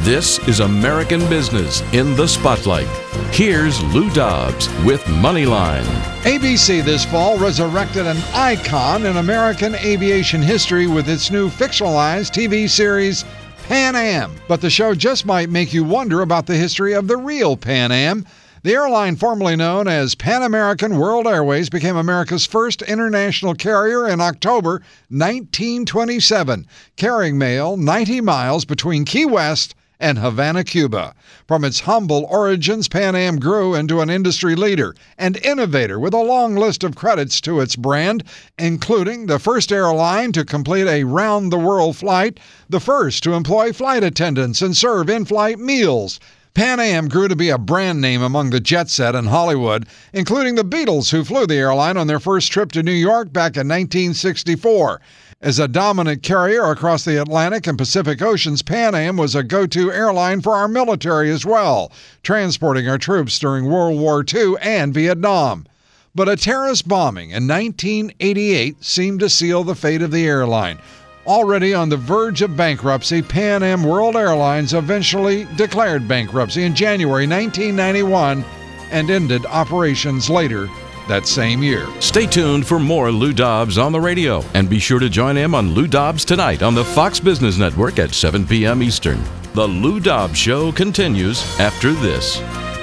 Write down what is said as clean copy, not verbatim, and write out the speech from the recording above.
This is American Business in the Spotlight. Here's Lou Dobbs with Moneyline. ABC this fall resurrected an icon in American aviation history with its new fictionalized TV series, Pan Am. But the show just might make you wonder about the history of the real Pan Am. The airline formerly known as Pan American World Airways became America's first international carrier in October 1927, carrying mail 90 miles between Key West and Havana, Cuba. From its humble origins, Pan Am grew into an industry leader and innovator with a long list of credits to its brand, including the first airline to complete a round-the-world flight, the first to employ flight attendants and serve in-flight meals. Pan Am grew to be a brand name among the jet set in Hollywood, including the Beatles, who flew the airline on their first trip to New York back in 1964. As a dominant carrier across the Atlantic and Pacific Oceans, Pan Am was a go-to airline for our military as well, transporting our troops during World War II and Vietnam. But a terrorist bombing in 1988 seemed to seal the fate of the airline. Already on the verge of bankruptcy, Pan Am World Airlines eventually declared bankruptcy in January 1991 and ended operations later that same year. Stay tuned for more Lou Dobbs on the radio, and be sure to join him on Lou Dobbs Tonight on the Fox Business Network at 7 p.m. Eastern. The Lou Dobbs Show continues after this.